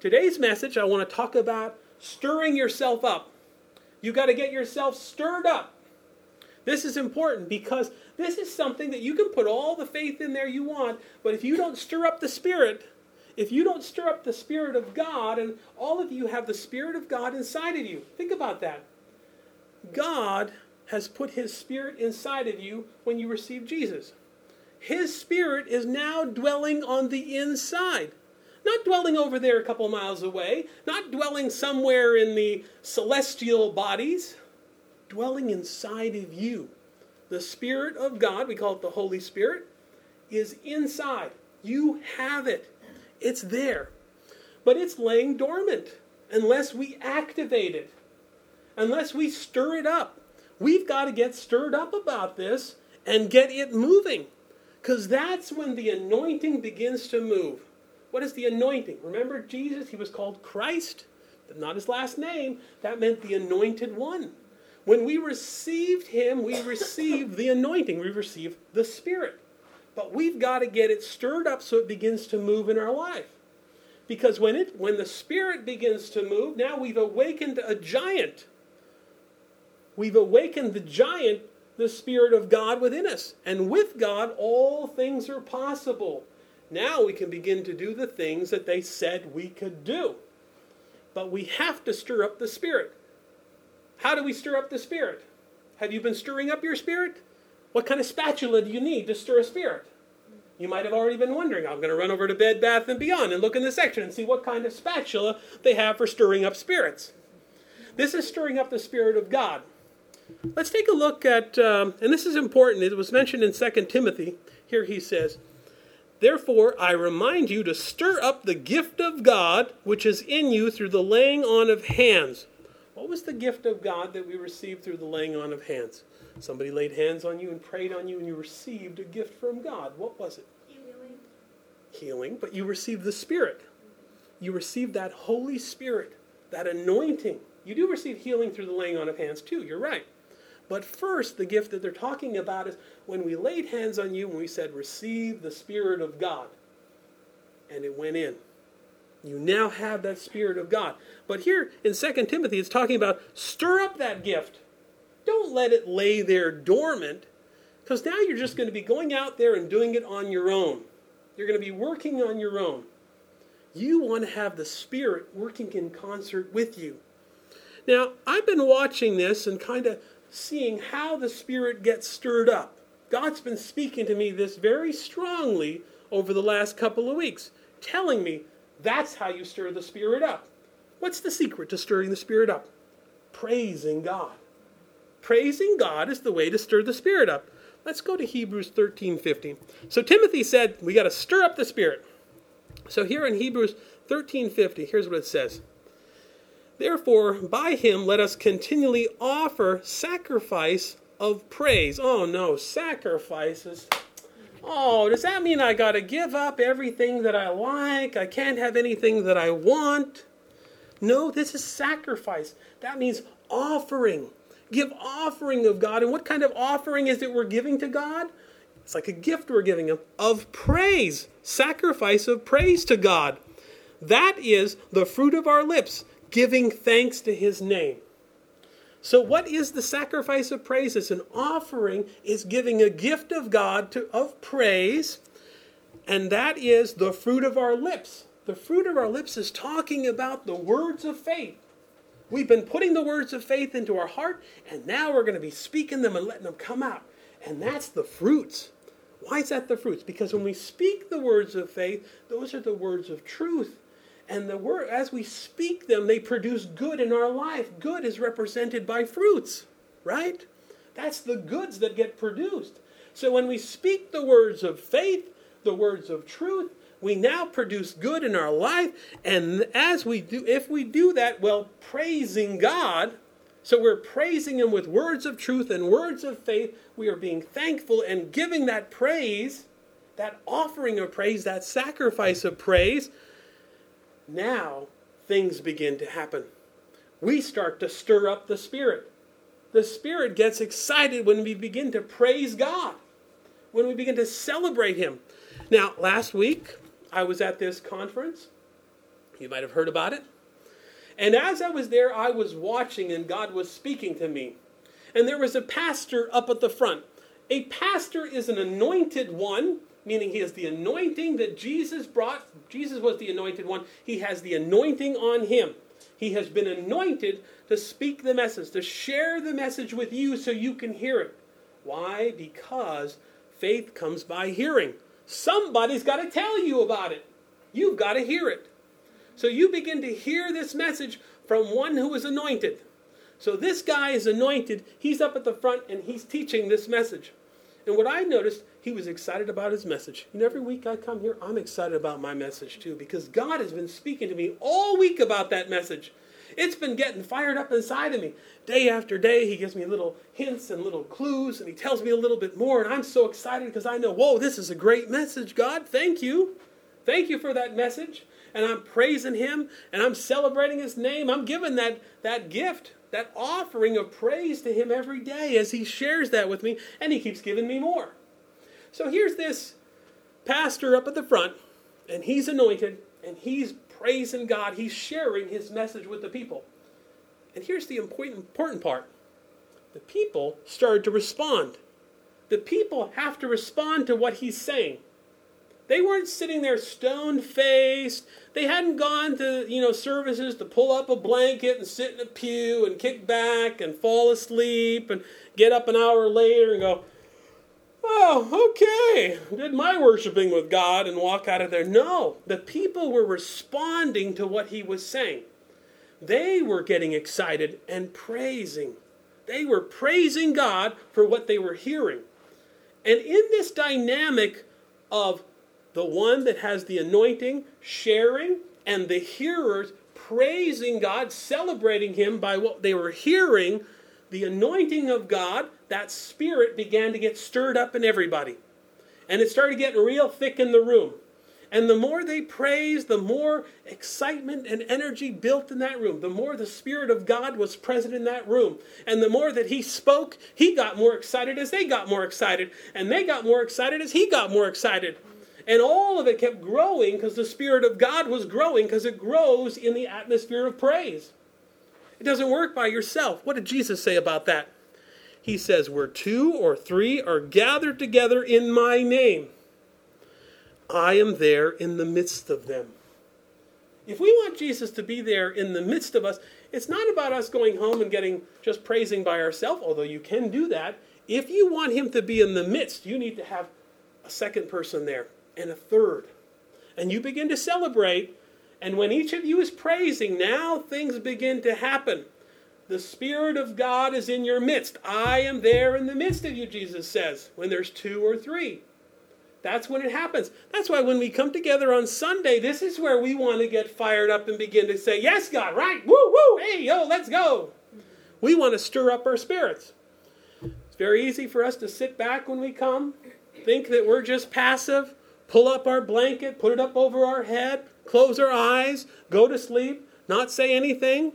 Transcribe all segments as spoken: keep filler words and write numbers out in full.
Today's message, I want to talk about stirring yourself up. You got to get yourself stirred up. This is important because this is something that you can put all the faith in there you want, but if you don't stir up the Spirit, if you don't stir up the Spirit of God, and all of you have the Spirit of God inside of you. Think about that. God has put His Spirit inside of you when you receive Jesus. His Spirit is now dwelling on the inside. Not dwelling over there a couple miles away, not dwelling somewhere in the celestial bodies, dwelling inside of you. The Spirit of God, we call it the Holy Spirit, is inside. You have it. It's there. But it's laying dormant unless we activate it. Unless we stir it up. We've got to get stirred up about this and get it moving. Because that's when the anointing begins to move. What is the anointing? Remember Jesus, he was called Christ, but not his last name. That meant the anointed one. When we received him, we received the anointing. We received the Spirit. But we've got to get it stirred up so it begins to move in our life. Because when it when the Spirit begins to move, now we've awakened a giant. We've awakened the giant, the Spirit of God within us. And with God, all things are possible. Now we can begin to do the things that they said we could do. But we have to stir up the Spirit. How do we stir up the Spirit? Have you been stirring up your spirit? What kind of spatula do you need to stir a spirit? You might have already been wondering. I'm going to run over to Bed Bath and Beyond and look in the section and see what kind of spatula they have for stirring up spirits. This is stirring up the Spirit of God. Let's take a look at, um, and this is important. It was mentioned in Second Timothy. Here he says, "Therefore, I remind you to stir up the gift of God, which is in you through the laying on of hands." What was the gift of God that we received through the laying on of hands? Somebody laid hands on you and prayed on you and you received a gift from God. What was it? Healing. Healing, but you received the Spirit. You received that Holy Spirit, that anointing. You do receive healing through the laying on of hands too, you're right. But first, the gift that they're talking about is when we laid hands on you and we said, receive the Spirit of God. And it went in. You now have that Spirit of God. But here in Second Timothy, it's talking about stir up that gift. Don't let it lay there dormant, because now you're just going to be going out there and doing it on your own. You're going to be working on your own. You want to have the Spirit working in concert with you. Now, I've been watching this and kind of seeing how the Spirit gets stirred up. God's been speaking to me this very strongly over the last couple of weeks, telling me that's how you stir the Spirit up. What's the secret to stirring the Spirit up? Praising God. Praising God is the way to stir the Spirit up. Let's go to Hebrews thirteen fifteen. So Timothy said, we got to stir up the Spirit. So here in Hebrews thirteen fifty, here's what it says. "Therefore, by him let us continually offer sacrifice of praise." Oh no, sacrifices. Oh, does that mean I got to give up everything that I like? I can't have anything that I want? No, this is sacrifice. That means offering. Give offering of God. And what kind of offering is it we're giving to God? It's like a gift we're giving him of praise. Sacrifice of praise to God. That is the fruit of our lips, giving thanks to his name. So what is the sacrifice of praise? It's an offering. It's giving a gift of God to, of praise. And that is the fruit of our lips. The fruit of our lips is talking about the words of faith. We've been putting the words of faith into our heart, and now we're going to be speaking them and letting them come out. And that's the fruits. Why is that the fruits? Because when we speak the words of faith, those are the words of truth. And the word, as we speak them, they produce good in our life. Good is represented by fruits, right? That's the goods that get produced. So when we speak the words of faith, the words of truth, we now produce good in our life. And as we do, if we do that, well, praising God, so we're praising him with words of truth and words of faith. We are being thankful and giving that praise, that offering of praise, that sacrifice of praise. Now, things begin to happen. We start to stir up the Spirit. The Spirit gets excited when we begin to praise God, when we begin to celebrate him. Now, last week, I was at this conference, You might have heard about it. And as I was there, I was watching and God was speaking to me. And there was a pastor up at the front. A pastor is an anointed one, meaning he has the anointing that Jesus brought. Jesus was the anointed one. He has the anointing on him. He has been anointed to speak the message, to share the message with you so you can hear it. Why? Because faith comes by hearing. Somebody's got to tell you about it. You've got to hear it. So you begin to hear this message from one who is anointed. So this guy is anointed. He's up at the front and he's teaching this message. And what I noticed, he was excited about his message. And every week I come here, I'm excited about my message too, because God has been speaking to me all week about that message. It's been getting fired up inside of me. Day after day, he gives me little hints and little clues, and he tells me a little bit more, and I'm so excited because I know, whoa, this is a great message, God. Thank you. Thank you for that message. And I'm praising him, and I'm celebrating his name. I'm giving that, that gift, that offering of praise to him every day as he shares that with me, and he keeps giving me more. So here's this pastor up at the front, and he's anointed, and he's praising God. He's sharing his message with the people. And here's the important, important part. The people started to respond. The people have to respond to what he's saying. They weren't sitting there stone-faced. They hadn't gone to, you know, services to pull up a blanket and sit in a pew and kick back and fall asleep and get up an hour later and go, oh, okay, did my worshiping with God and walk out of there. No, the people were responding to what he was saying. They were getting excited and praising. They were praising God for what they were hearing. And in this dynamic of the one that has the anointing, sharing, and the hearers praising God, celebrating him by what they were hearing, the anointing of God, that spirit began to get stirred up in everybody. And it started getting real thick in the room. And the more they praised, the more excitement and energy built in that room. The more the Spirit of God was present in that room. And the more that he spoke, he got more excited as they got more excited. And they got more excited as he got more excited. And all of it kept growing because the Spirit of God was growing, because it grows in the atmosphere of praise. It doesn't work by yourself. What did Jesus say about that? He says, where two or three are gathered together in my name, I am there in the midst of them. If we want Jesus to be there in the midst of us, it's not about us going home and getting just praising by ourselves, although you can do that. If you want him to be in the midst, you need to have a second person there and a third. And you begin to celebrate, and when each of you is praising, now things begin to happen. The Spirit of God is in your midst. I am there in the midst of you, Jesus says, when there's two or three. That's when it happens. That's why when we come together on Sunday, this is where we want to get fired up and begin to say, yes, God, right, woo, woo, hey, yo, let's go. We want to stir up our spirits. It's very easy for us to sit back when we come, think that we're just passive, pull up our blanket, put it up over our head, close our eyes, go to sleep, not say anything.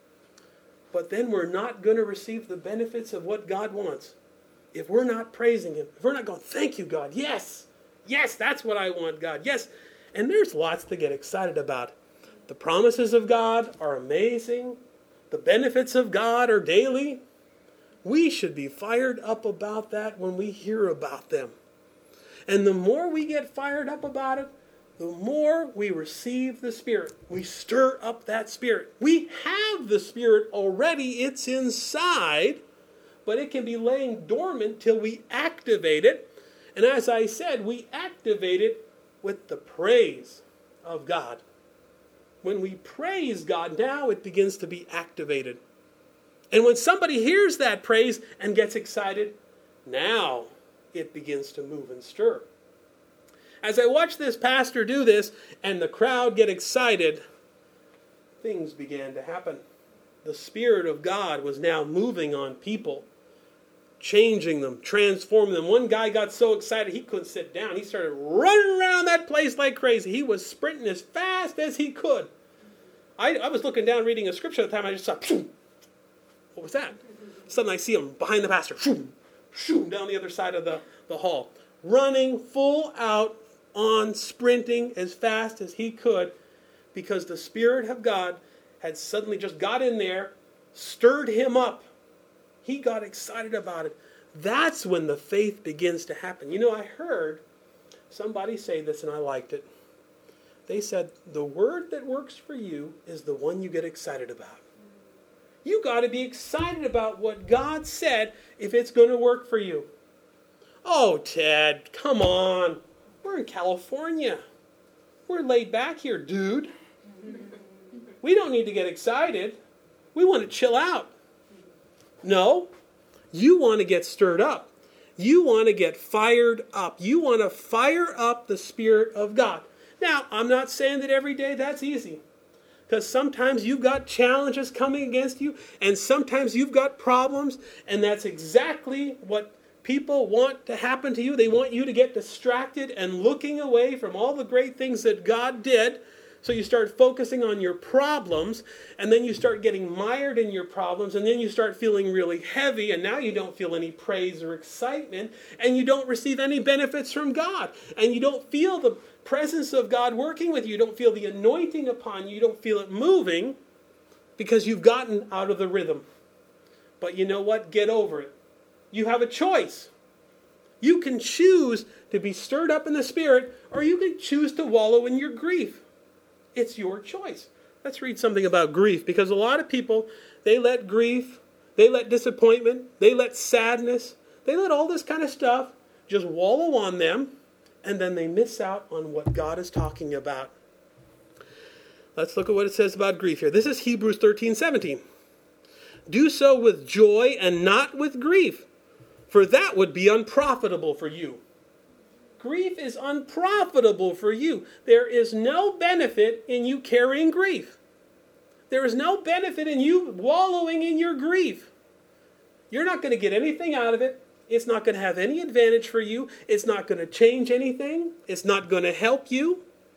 But then we're not going to receive the benefits of what God wants. If we're not praising him, if we're not going, thank you, God, yes, yes, that's what I want, God, yes. And there's lots to get excited about. The promises of God are amazing. The benefits of God are daily. We should be fired up about that when we hear about them. And the more we get fired up about it, the more we receive the Spirit. We stir up that Spirit. We have the Spirit already. It's inside, but it can be laying dormant till we activate it. And as I said, we activate it with the praise of God. When we praise God, now it begins to be activated. And when somebody hears that praise and gets excited, now it begins to move and stir. As I watched this pastor do this and the crowd get excited, things began to happen. The Spirit of God was now moving on people, changing them, transforming them. One guy got so excited he couldn't sit down. He started running around that place like crazy. He was sprinting as fast as he could. I, I was looking down reading a scripture at the time. I just saw, phew. What was that? Suddenly I see him behind the pastor, phew, phew, down the other side of the, the hall, running full out on, sprinting as fast as he could. because the Spirit of God had suddenly just got in there, stirred him up. He got excited about it. That's when the faith begins to happen. You know, I heard somebody say this and I liked it. They said, the word that works for you is the one you get excited about. You got to be excited about what God said if it's going to work for you. Oh, Ted, come on. We're in California. We're laid back here, dude. We don't need to get excited. We want to chill out. No, you want to get stirred up. You want to get fired up. You want to fire up the Spirit of God. Now, I'm not saying that every day that's easy. Because sometimes you've got challenges coming against you, and sometimes you've got problems, and that's exactly what people want to happen to you. They want you to get distracted and looking away from all the great things that God did. So you start focusing on your problems, and then you start getting mired in your problems, and then you start feeling really heavy, and now you don't feel any praise or excitement, and you don't receive any benefits from God, and you don't feel the presence of God working with you. You don't feel the anointing upon you. You don't feel it moving because you've gotten out of the rhythm. But you know what? Get over it. You have a choice. You can choose to be stirred up in the Spirit, or you can choose to wallow in your grief. It's your choice. Let's read something about grief, because a lot of people, they let grief, they let disappointment, they let sadness, they let all this kind of stuff just wallow on them, and then they miss out on what God is talking about. Let's look at what it says about grief here. This is Hebrews thirteen seventeen. Do so with joy and not with grief, for that would be unprofitable for you. Grief is unprofitable for you. There is no benefit in you carrying grief. There is no benefit in you wallowing in your grief. You're not going to get anything out of it. It's not going to have any advantage for you. It's not going to change anything. It's not going to help you.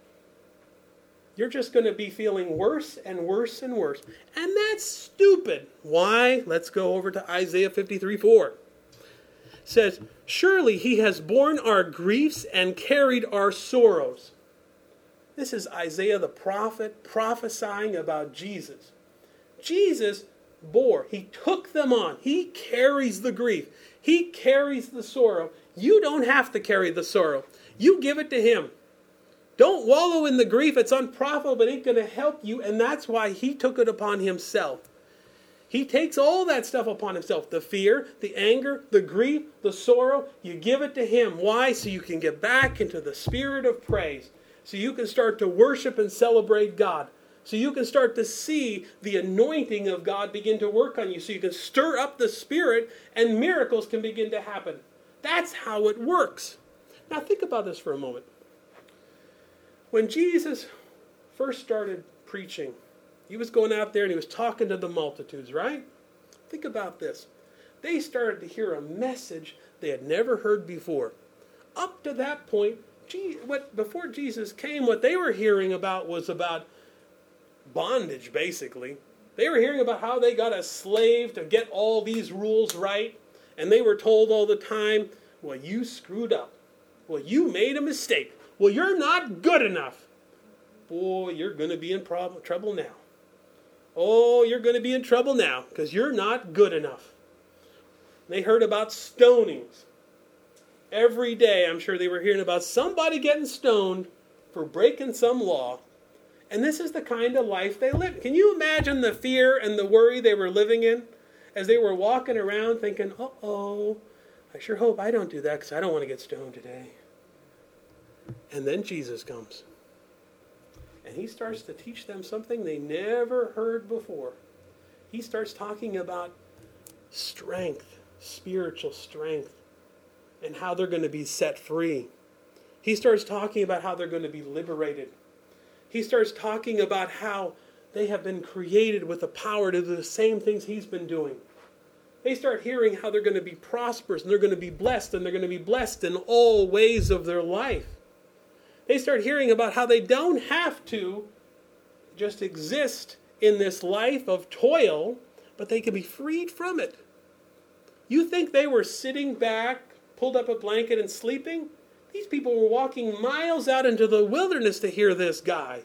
You're just going to be feeling worse and worse and worse. And that's stupid. Why? Let's go over to Isaiah fifty-three four. It says, surely he has borne our griefs and carried our sorrows. This is Isaiah the prophet prophesying about Jesus. Jesus bore, he took them on. He carries the grief. He carries the sorrow. You don't have to carry the sorrow. You give it to him. Don't wallow in the grief. It's unprofitable. It ain't going to help you. And that's why he took it upon himself. He takes all that stuff upon himself. The fear, the anger, the grief, the sorrow. You give it to him. Why? So you can get back into the spirit of praise. So you can start to worship and celebrate God. So you can start to see the anointing of God begin to work on you. So you can stir up the Spirit and miracles can begin to happen. That's how it works. Now think about this for a moment. When Jesus first started preaching, he was going out there and he was talking to the multitudes, right? Think about this. They started to hear a message they had never heard before. Up to that point, what before Jesus came, what they were hearing about was about bondage, basically. They were hearing about how they got a slave to get all these rules right. And they were told all the time, well, you screwed up. Well, you made a mistake. Well, you're not good enough. Boy, you're going to be in problem, trouble now. Oh, you're going to be in trouble now because you're not good enough. They heard about stonings. Every day, I'm sure they were hearing about somebody getting stoned for breaking some law. And this is the kind of life they lived. Can you imagine the fear and the worry they were living in as they were walking around thinking, uh-oh, I sure hope I don't do that because I don't want to get stoned today. And then Jesus comes. And he starts to teach them something they never heard before. He starts talking about strength, spiritual strength, and how they're going to be set free. He starts talking about how they're going to be liberated. He starts talking about how they have been created with the power to do the same things he's been doing. They start hearing how they're going to be prosperous and they're going to be blessed and they're going to be blessed in all ways of their life. They start hearing about how they don't have to just exist in this life of toil, but they can be freed from it. You think they were sitting back, pulled up a blanket and sleeping? These people were walking miles out into the wilderness to hear this guy.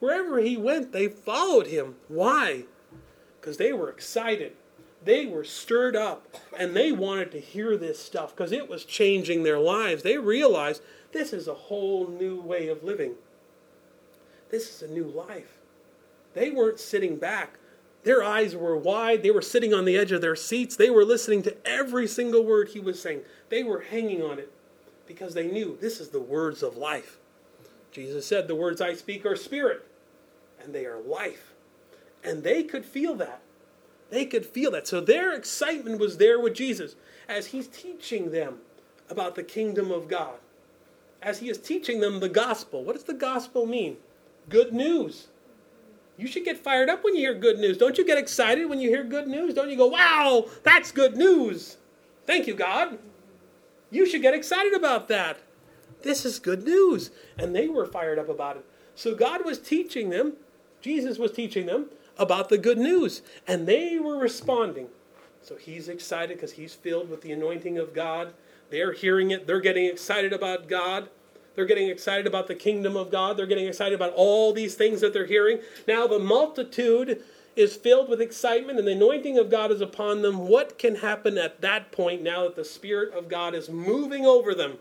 Wherever he went, they followed him. Why? Because they were excited. They were stirred up, and they wanted to hear this stuff because it was changing their lives. They realized this is a whole new way of living. This is a new life. They weren't sitting back. Their eyes were wide. They were sitting on the edge of their seats. They were listening to every single word he was saying. They were hanging on it because they knew this is the words of life. Jesus said, the words I speak are spirit, and they are life. And they could feel that. They could feel that. So their excitement was there with Jesus as he's teaching them about the kingdom of God. As he is teaching them the gospel. What does the gospel mean? Good news. You should get fired up when you hear good news. Don't you get excited when you hear good news? Don't you go, wow, that's good news. Thank you, God. You should get excited about that. This is good news. And they were fired up about it. So God was teaching them, Jesus was teaching them about the good news. And they were responding. So he's excited because he's filled with the anointing of God. They're hearing it. They're getting excited about God. They're getting excited about the kingdom of God. They're getting excited about all these things that they're hearing. Now the multitude is filled with excitement and the anointing of God is upon them. What can happen at that point now that the Spirit of God is moving over them?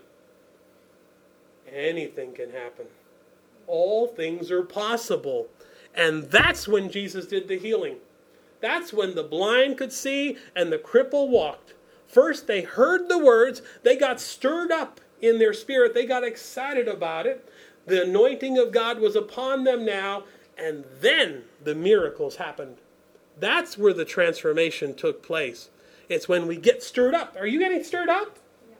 Anything can happen. All things are possible. And that's when Jesus did the healing. That's when the blind could see and the cripple walked. First they heard the words. They got stirred up in their spirit. They got excited about it. The anointing of God was upon them now. And then the miracles happened. That's where the transformation took place. It's when we get stirred up. Are you getting stirred up?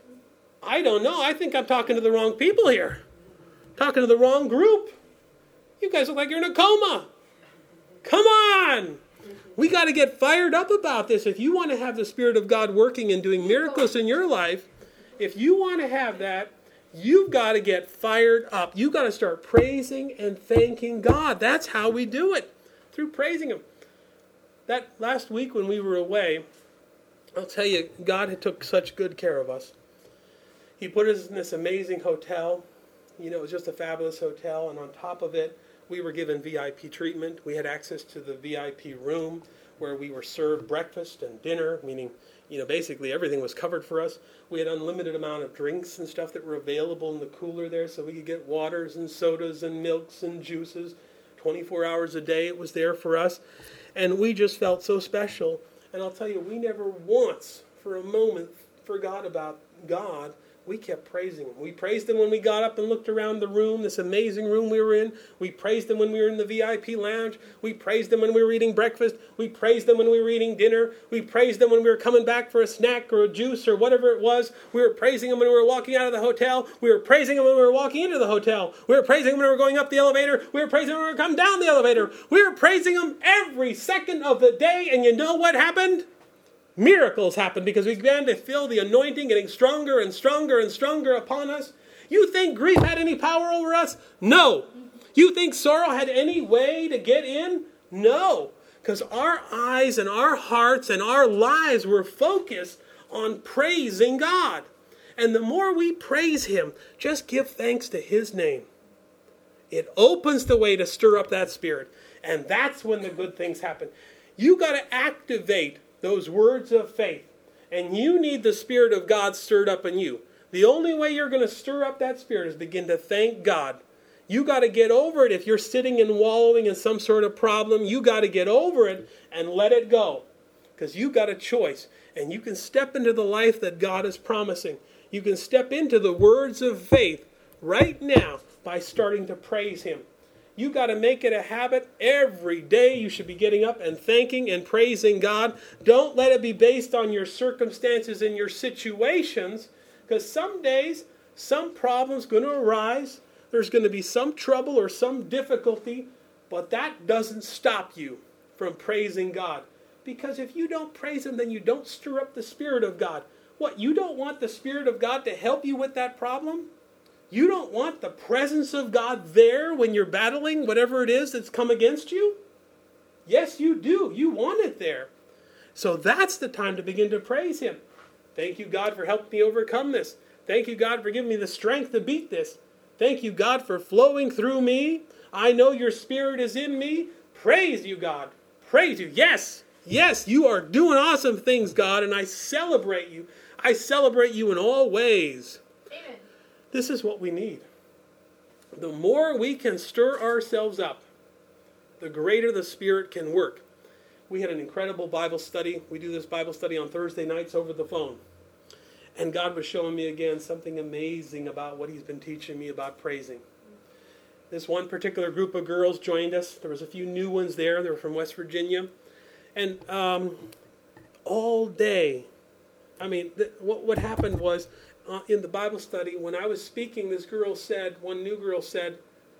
I don't know. I think I'm talking to the wrong people here. Talking to the wrong group. You guys look like you're in a coma. Come on. We got to get fired up about this. If you want to have the Spirit of God working and doing miracles in your life, if you want to have that, you've got to get fired up. You've got to start praising and thanking God. That's how we do it, through praising Him. That last week when we were away, I'll tell you, God had took such good care of us. He put us in this amazing hotel. You know, it was just a fabulous hotel. And on top of it, we were given V I P treatment. We had access to the V I P room where we were served breakfast and dinner, meaning, you know, basically everything was covered for us. We had unlimited amount of drinks and stuff that were available in the cooler there, so we could get waters and sodas and milks and juices. twenty-four hours a day it was there for us. And we just felt so special. And I'll tell you, we never once for a moment forgot about God. We kept praising Him. We praised Him when we got up and looked around the room, this amazing room we were in. We praised Him when we were in the V I P lounge. We praised Him when we were eating breakfast. We praised Him when we were eating dinner. We praised Him when we were coming back for a snack or a juice or whatever it was. We were praising Him when we were walking out of the hotel. We were praising Him when we were walking into the hotel. We were praising Him when we were going up the elevator. We were praising Him when we were coming down the elevator. We were praising Him every second of the day. And you know what happened? Miracles happened because we began to feel the anointing getting stronger and stronger and stronger upon us. You think grief had any power over us? No. You think sorrow had any way to get in? No. Because our eyes and our hearts and our lives were focused on praising God. And the more we praise Him, just give thanks to His name. It opens the way to stir up that spirit. And that's when the good things happen. You got to activate those words of faith. And you need the Spirit of God stirred up in you. The only way you're going to stir up that spirit is begin to thank God. You got to get over it. If you're sitting and wallowing in some sort of problem, you got to get over it and let it go. Because you got a choice. And you can step into the life that God is promising. You can step into the words of faith right now by starting to praise Him. You got to make it a habit. Every day you should be getting up and thanking and praising God. Don't let it be based on your circumstances and your situations, because some days, some problem's going to arise. There's going to be some trouble or some difficulty, but that doesn't stop you from praising God. Because if you don't praise Him, then you don't stir up the Spirit of God. What, you don't want the Spirit of God to help you with that problem? You don't want the presence of God there when you're battling whatever it is that's come against you? Yes, you do. You want it there. So that's the time to begin to praise Him. Thank you, God, for helping me overcome this. Thank you, God, for giving me the strength to beat this. Thank you, God, for flowing through me. I know your Spirit is in me. Praise you, God. Praise you. Yes, yes, you are doing awesome things, God, and I celebrate you. I celebrate you in all ways. Amen. This is what we need. The more we can stir ourselves up, the greater the Spirit can work. We had an incredible Bible study. We do this Bible study on Thursday nights over the phone. And God was showing me again something amazing about what he's been teaching me about praising. This one particular group of girls joined us. There was a few new ones there. They were from West Virginia. And um, all day, I mean, th- what, what happened was, uh, in the Bible study, when I was speaking, this girl said, one new girl said,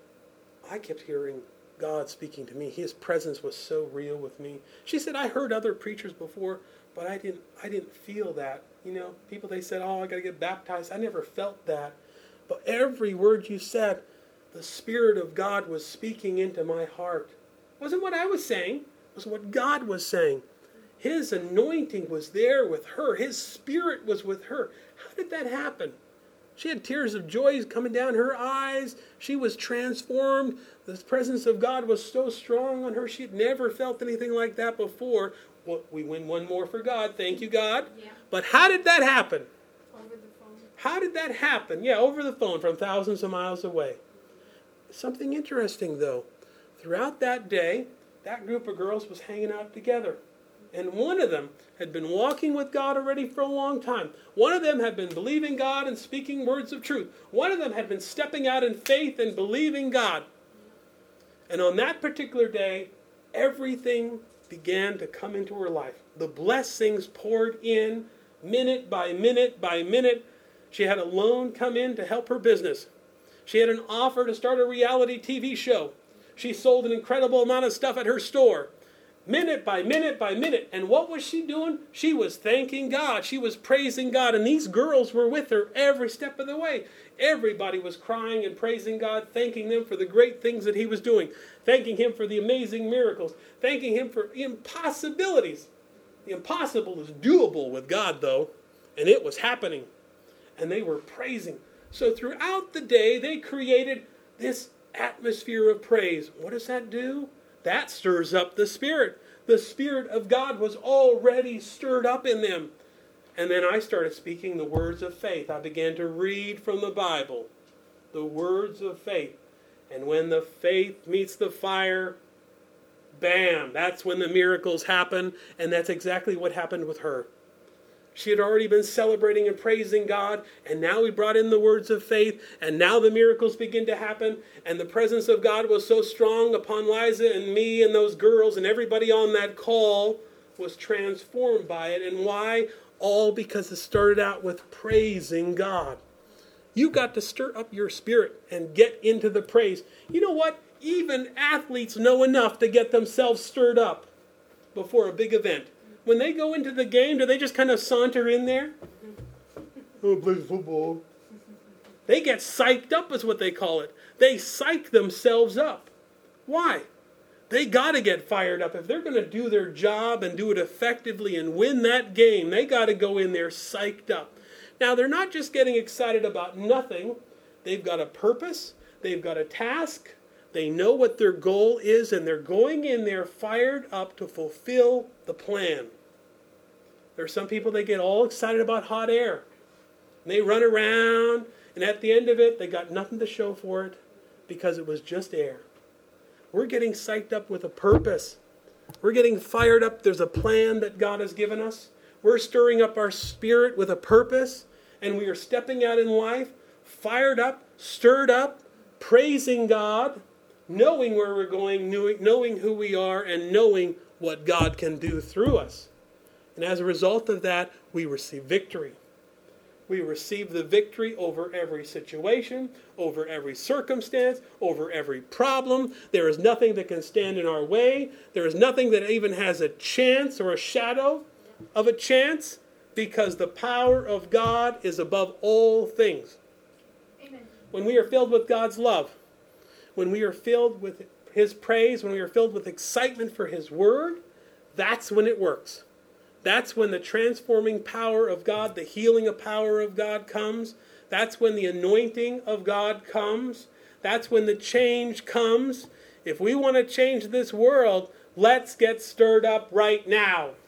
I kept hearing God speaking to me. His presence was so real with me. She said, I heard other preachers before, but I didn't I didn't feel that. You know, people, they said, oh, I got to get baptized. I never felt that. But every word you said, the Spirit of God was speaking into my heart. It wasn't what I was saying. It was what God was saying. His anointing was there with her. His Spirit was with her. How did that happen? She had tears of joy coming down her eyes. She was transformed. The presence of God was so strong on her. She had never felt anything like that before. Well, we win one more for God. Thank you, God. Yeah. But how did that happen? Over the phone. How did that happen? Yeah, over the phone from thousands of miles away. Something interesting, though. Throughout that day, that group of girls was hanging out together. And one of them had been walking with God already for a long time. One of them had been believing God and speaking words of truth. One of them had been stepping out in faith and believing God. And on that particular day, everything began to come into her life. The blessings poured in minute by minute by minute. She had a loan come in to help her business. She had an offer to start a reality T V show. She sold an incredible amount of stuff at her store. Minute by minute by minute. And what was she doing? She was thanking God. She was praising God. And these girls were with her every step of the way. Everybody was crying and praising God, thanking Him for the great things that He was doing, thanking Him for the amazing miracles, thanking Him for impossibilities. The impossible is doable with God, though, and it was happening. And they were praising. So throughout the day, they created this atmosphere of praise. What does that do? That stirs up the Spirit. The Spirit of God was already stirred up in them. And then I started speaking the words of faith. I began to read from the Bible, the words of faith. And when the faith meets the fire, bam, that's when the miracles happen. And that's exactly what happened with her. She had already been celebrating and praising God, and now we brought in the words of faith, and now the miracles begin to happen, and the presence of God was so strong upon Liza and me and those girls, and everybody on that call was transformed by it. And why? All because it started out with praising God. You got to stir up your spirit and get into the praise. You know what? Even athletes know enough to get themselves stirred up before a big event. When they go into the game, do they just kind of saunter in there? Oh, play football. They get psyched up is what they call it. They psych themselves up. Why? They got to get fired up. If they're going to do their job and do it effectively and win that game, they got to go in there psyched up. Now, they're not just getting excited about nothing. They've got a purpose. They've got a task. They know what their goal is, and they're going in there fired up to fulfill the plan. There are some people, they get all excited about hot air. And they run around, and at the end of it, they got nothing to show for it because it was just air. We're getting psyched up with a purpose. We're getting fired up. There's a plan that God has given us. We're stirring up our spirit with a purpose, and we are stepping out in life, fired up, stirred up, praising God, knowing where we're going, knowing who we are, and knowing what God can do through us. And as a result of that, we receive victory. We receive the victory over every situation, over every circumstance, over every problem. There is nothing that can stand in our way. There is nothing that even has a chance or a shadow of a chance, because the power of God is above all things. Amen. When we are filled with God's love, when we are filled with His praise, when we are filled with excitement for His word, that's when it works. That's when the transforming power of God, the healing power of God comes. That's when the anointing of God comes. That's when the change comes. If we want to change this world, let's get stirred up right now.